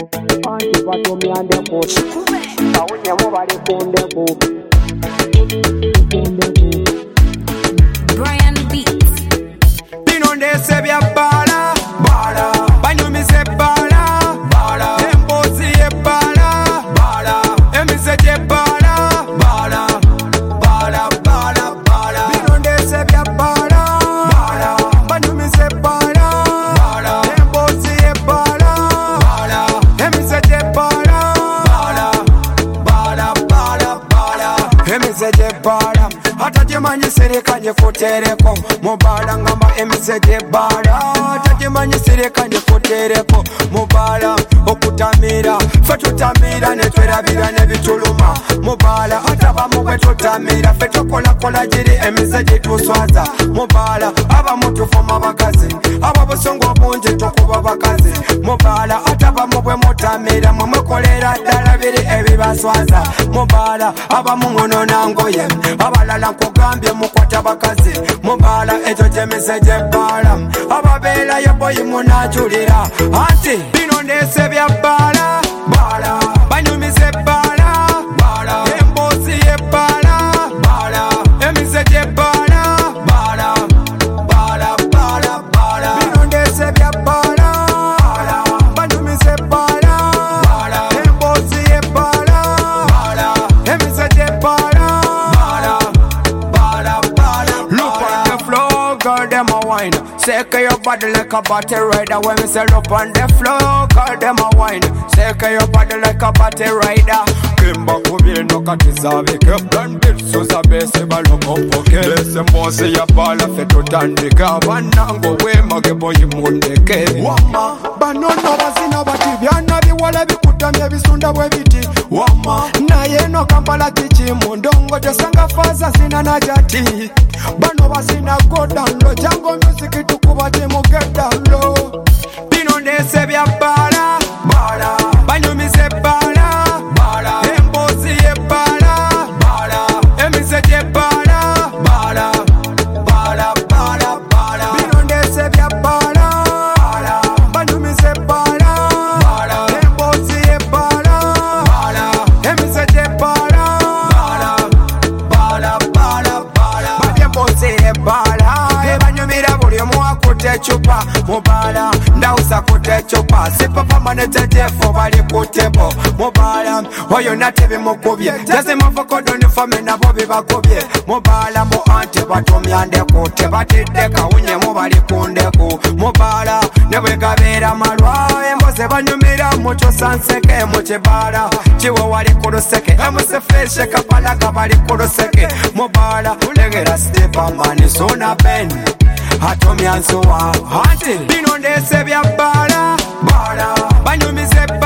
Anti batumye andeko Kawunye mubali kundeko Brian Beats. Binonde se bya bala bala banyumise bala bala embozi ye bala bala emise je bala bala bala bala bala binonde se bya bala bala banyumise bala bala embozi ye bala bala emise je bala bala bala bala bala emise je bala hata jemanyisirikanye kutereko mubala ngamba emise je bala hata jemanyisirikanye kutereko mubala okutamira fe tutamira netwerabira nebituluma mubala hata bamu bwe tutamira fe tukolakola giri emise gyetuswaza mubala abamu tufuma bakazi abo busongo obungi tukuba bakazi mubala hata bamu bwe mutamira mwe mukolera ddala biri ebibaswaza mubala abamu ngonona ngoye abalala nkugambye mukwata bakazi mubala ekyo gyemise gye bala ababeerayo boyi munajulira anti bino ndese bya bala bala banyumise bala bala embozi ye bala bala emise gye bala bala bala bala bala bino ndese bya bala bala banyumise bala bala embozi ye bala bala emise gye bala bala bala bala. Look on the floor, girl, them a wine. Shake your body like a body rider. When me say look on the floor, girl, them a wine. Shake your body like a body rider. Kimba kubiri no katizabe Keplan bitsu za bese baloko poke Bese mbose ya bala fetu tandika Banango wema gebo yimundeke Wama Banono bazina bativyana biwala bikutamya bisunda webiti Wama Na yeno kampala kichi mundongo Jesanga faza zina na jati Bano bazina go down low Jango music tukuba jimu get down low Bino ndese bya bala Bala Banyumise bala Bala Embozi ye bala Bala Emise je bala Bala Bala bala bala Bino ndese bya bala Bala Banyumise bala Bala Embozi ye bala Bala Emise je bala Bala Bala bala bala Bali embozi ye bala Ebanyumira buli omu akutte ecupa mubala ndawusa kutte ecupa sipapa manetejefo bali ku tebo mubala oyo nate bimukubye tezimuvukodo nifame nabo bibakubye mubala mu anti batumya ndeku tebatidde kawunyemu bali ku ndeku mubala ne bwe gabeera malwa emboze banyumira mukyusa nseke mu kibala kiwe wali ku luseke emusefeshe kapalaga bali ku luseke mubala legera stepamani suna ben atumya nsuwa anti bino ndese bya bala bala banyumise